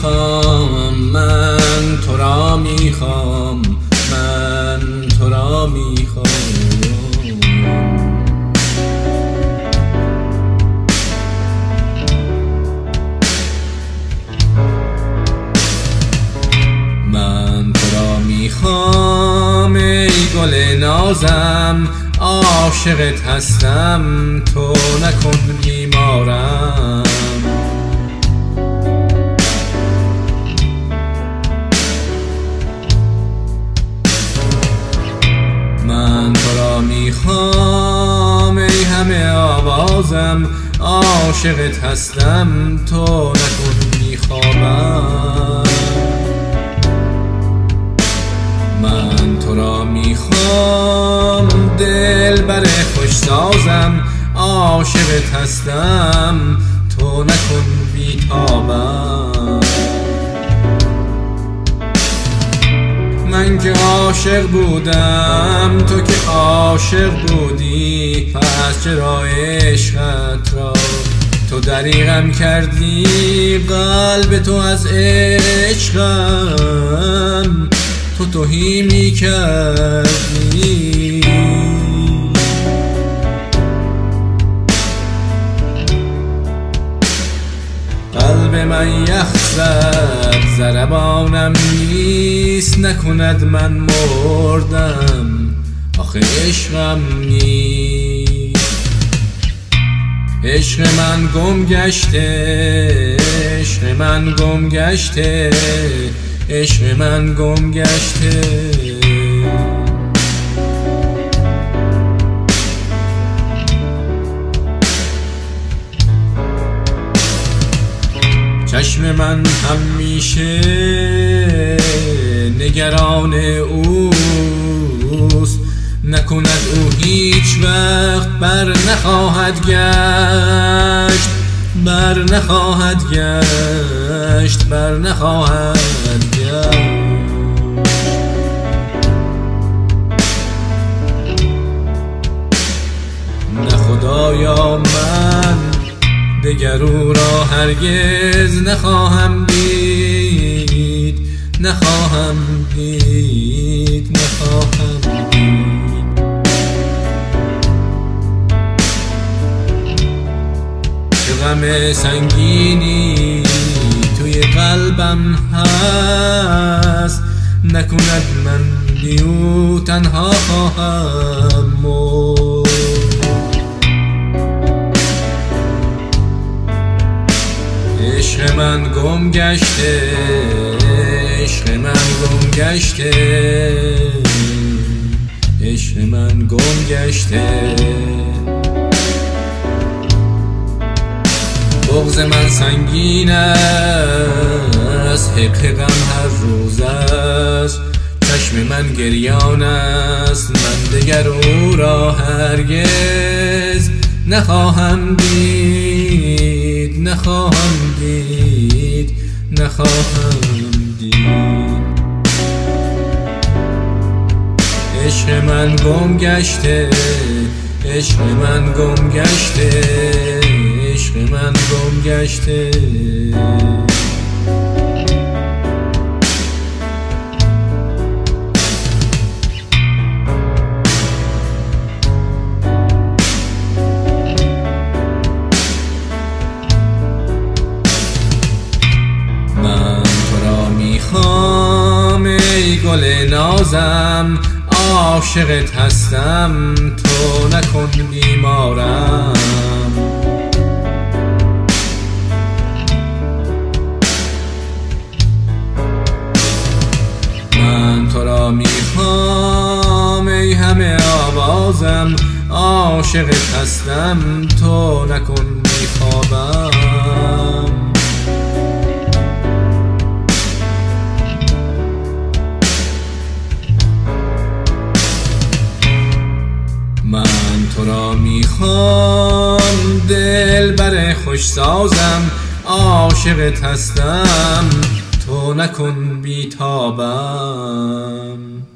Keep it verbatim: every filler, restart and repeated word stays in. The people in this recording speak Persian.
میخوام، من تو را میخوام، من تو را میخوام. من تو را میخوام ای گل نازم، عاشقت هستم تو نکن بیمارم. من تو را میخوام ای همه آوازم، عاشقت هستم تو نکن بیخوابم. من تو را میخوام دلبر خوش سازم، عاشقت هستم تو نکن بیتابم. من که عاشق بودم تو که عاشق بودی، پس چرا عشقت را تو دریغم کردی؟ قلب تو از عشقم تو تهی می کردی. قلب من یخ زد ضربانم نیست، نکند من مردم آخه عشقم نیست. عشق من گم گشته، عشق من گم گشته، عشق من گم گشته. چشم من همیشه نگران اوست، نکند او هیچ وقت بر نخواهد گشت، بر نخواهد گشت، بر نخواهد گشت. نه خدایا من دگر او را هرگز نخواهم دید، نخواهم دید، نخواهم دید. چه غم سنگینی توی قلبم هست، نکند من بی او تنها خواهم مرد. عشق من گم گشته، عشق من گم گشته، عشق من گم گشته. بغض من سنگین است، حق غم هر روز است. چشم من گریان است، من دگر او را هرگز نخواهم دید، نخواهم دید، نخواهم دید. عشق من گم گشته، عشق من گم گشته، عشق من گم گشته. ای گل نازم، عاشقت هستم تو نکن بیمارم. من تو را میخوام ای همه آوازم، عاشقت هستم تو نکن بیخوابم. من تو را میخوام دلبر خوش سازم، عاشقت هستم تو نکن بیتابم.